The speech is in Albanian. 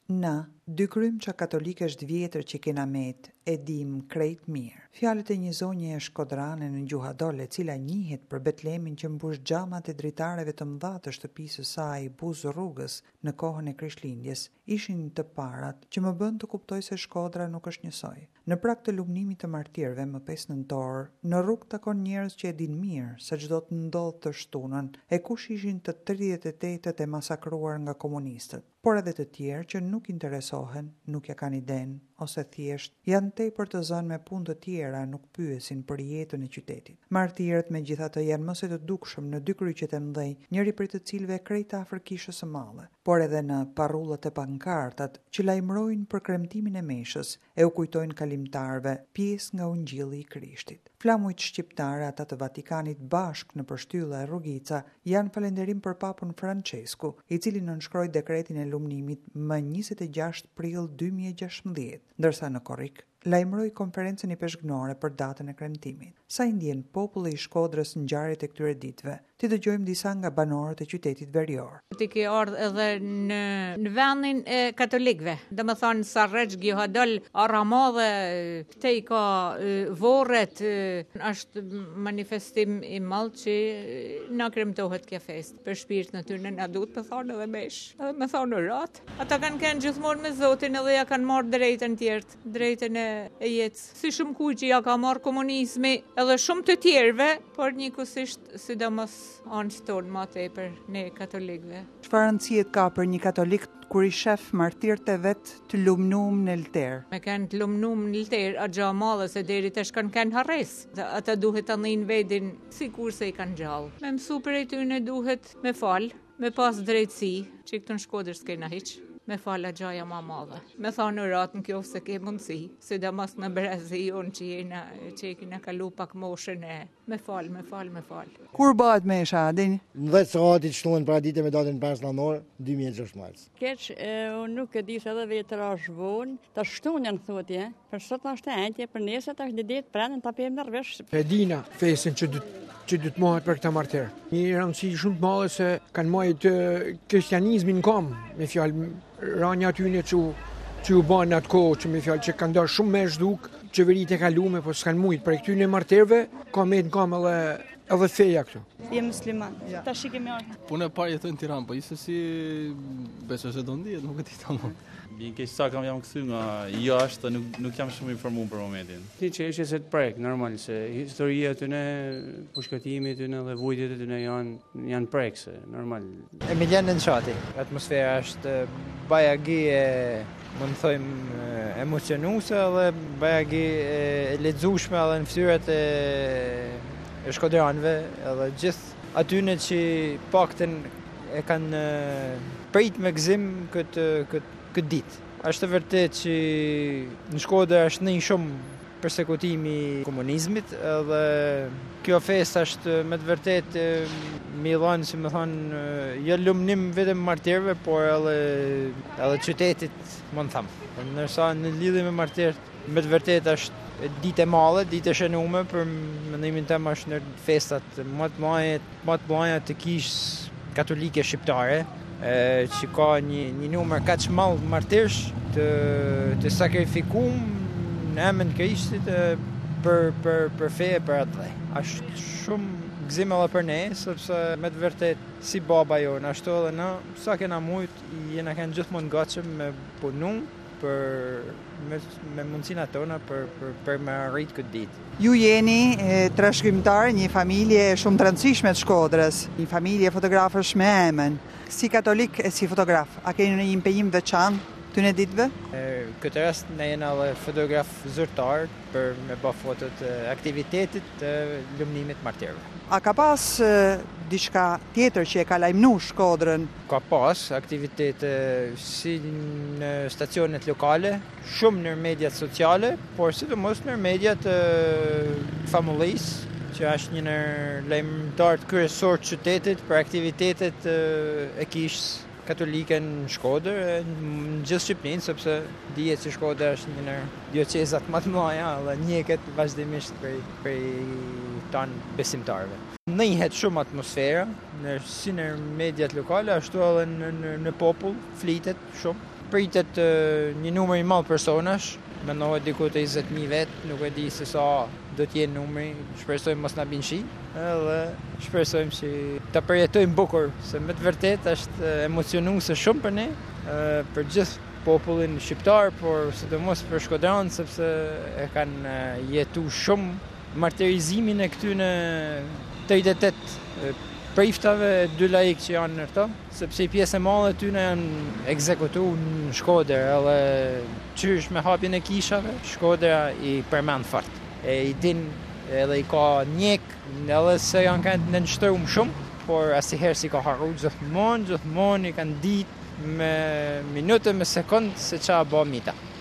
Na, dy krymça katolikesh vjetër që kena met, e dim krejt mirë. Fjalët e një zonje e shkodrane në Gjuhadol, e cila njihet për Betlehemin që mbush xhamat e dritareve të mëdha të shtëpisë së saj Buzë Rrugës në kohën e Krishtlindjes, ishin të parat që më bën të kuptoj se Shkodra nuk është njësoj. Në prag të lumnimit të martirëve më 5 nëntor, në rrugë takon njerëz që e din mirë se çdo të ndodh të shtunën e kush ishin të 38-të e masakruar nga komunistët, por edhe të tjerë që nuk interesohen, nuk ja kanë iden, ose thjesht janë tepër të zënë me punë të tjera, nuk pyesin për jetën e qytetit. Martirët megjithatë janë mos e të dukshëm në dy kryqet e mëdhenj, njëri prej të cilëve krejt afër kishës së madhe, por edhe në parrullat e pankartat që lajmërojnë për kremtimin e meshës e u kujtojnë kalimtarve pjesë nga ungjilli i Krishtit. Flamujt shqiptare, ata të Vatikanit bashk në përshtylla e Rrugica, janë falënderim për Papën Francesku, i cili nënshkroi dekretin e lumnimit më 26 prill 2016, ndërsa në Korrik lajmëroi konferencën i peshqnore për datën e kremtimit. Sa i ndjen populli i Shkodrës ngjarjet e këtyre ditëve? Ti dëgjojmë disa nga banorët e qytetit verior. Ti ke ardhur edhe në vendin e katolikëve. Domethënë Sarreç, Gjuhadol, Aramadhe, këtej ka Vorret, është manifestim i madh që na kremtohet kjo fest. Për shpirtin e tyre na duhet të thonë edhe mesh, edhe me thonë rat. Ata kanë gjithmonë me Zotin edhe ja kanë marrë drejtën tjerë, drejtën e jetës. Si shumë kujt që ja ka marrë komunizmi edhe shumë të tjerëve, por njëkohësisht sidomos anës tonë më tepër ne katolikëve. Çfarë rëndësie ka për një katolik kur i shef martirët e vet të lumnum në Lter? Me kanë të lumnum në Lter, a gja madhe se deri tash kanë harres. Ata duhet ta ndhin vedin sikurse i kanë gjallë. Me mësu për e tyne duhet me fal, me pas drejtësi, që këtu në Shkodër s'kena hiç. Me fala gjaja ma madhe. Me thonë ratë në kjo se ke mundësi, sidomos në Brezi, unë që e kina kalu pak moshën e me fal. Kur bëhet mesha, dini? 10 saati që shtuhen pra dite me datën 5 nënor, 2016. Keq, unë nuk e di se edhe vjetër është vonë, të shtunën thotje, për sot është e entje, për nesët është ditë prenën të apjem nërvesh. Edina fesin që du të mohet për këta martirë. Një rëndësi shumë të madhe se kanë mojt kristianizmin kom, me fjalë ranja atyne që u banë atë kohë, që me fjalë që kanë darë shumë me shduk, qeverit e kalume, po s'kanë mujtë. Për këtyne martirëve, ka me të kam edhe feja këtu. Je musliman, ta shikemi arë. Punë e parë jetoj në Tiranë, po ishte si besoj se do ndihet, nuk e di tamam. Bien keq sa kam jam këthy nga jashtë, nuk jam shumë informuar për momentin. Ti që është se të prek, normal, se historia të ne, pushkatimi të ne dhe vujtjet të ne janë prekse, normal. Emilian Nënçati, atmosfera është bajagi më në thojmë emocionuse dhe bajagi e ledzushme edhe në fytyrat e shkodranëve edhe gjithë atyne që pakten e kanë prit me gëzim këtë ditë. Është vërtet që në Shkodër është një shumë persekutimi i komunizmit edhe kjo fest është me të vërtet mi dhanë, si me thonë, jo lumnim vetëm martirëve, por edhe qytetit, më në thamë. Nërsa në lidhje me martirët, me të vërtet është ditë e madhe, ditë e shënume, për mendimin tim është në festat më të mëdha të kishës katolike shqiptare, që ka një numër kaq madh martirësh të sakrifikuar në emrin e Krishtit për fe e për atë. Është shumë gëzim edhe për ne, sepse me të vërtet si baba jonë, ashtu edhe na, sa kena mujt, jena kanë gjithmonë gatshëm me punu me mundësina tona për me arrit këtë ditë. Ju jeni trashëgimtar një familje shumë të rëndësishme të Shkodrës, një familje fotografësh me emën. Si katolik e si fotograf, a keni një impenjim veçantë këtyne ditëve? Këtë rast ne jena edhe fotograf zyrtar për me bë fotot aktivitetit të lumnimit martirëve. A ka pas diçka tjetër që e ka lajmënu Shkodrën? Ka pas aktivitete si në stacionet lokale, shumë në mediat sociale, por sidomos në mediat familjes, që është një lajmëtar kryesor të qytetit për aktivitetet e kishës katolike në Shkodër, në gjithë Shqipërinë, sepse dihet se Shkodra është një ndër dioqezat më të mëdha dhe njeket vazhdimisht prej tanë besimtarëve. Njihet shumë atmosfera, si në mediat lokale, ashtu edhe në popull, flitet shumë. pritet një numër I madh personash, mendohet diku te 20.000 vet, nuk e di se sa do të jenë numri, shpresojmë mos na bin shi, edhe shpresojmë që ta përjetojmë bukur, se me të vërtetë është emocionuese shumë për ne, për gjithë popullin shqiptar, por sidomos për Shkodran, sepse e kanë jetu shumë martirizimin e këtyne 38 priftave, 2 laik që janë në këto, sepse pjesë e madhe tyne janë ekzekutu në Shkodër, edhe qysh me hapjen e kishave, Shkodra I përmend fort. I din edhe I ka njek, edhe se janë kanë nënshtruar shumë, por asnjëherë si ka harru, gjithmonë I kanë ditë me minutë, me sekundë se qa bë mita.